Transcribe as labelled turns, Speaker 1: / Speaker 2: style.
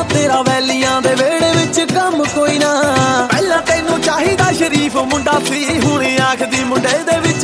Speaker 1: तेरा वैलियां दे वेड़े विच कम कोई ना। पहला तैनू चाहिदा शरीफ मुंडा सी, हुण आखदी मुंडे दे विच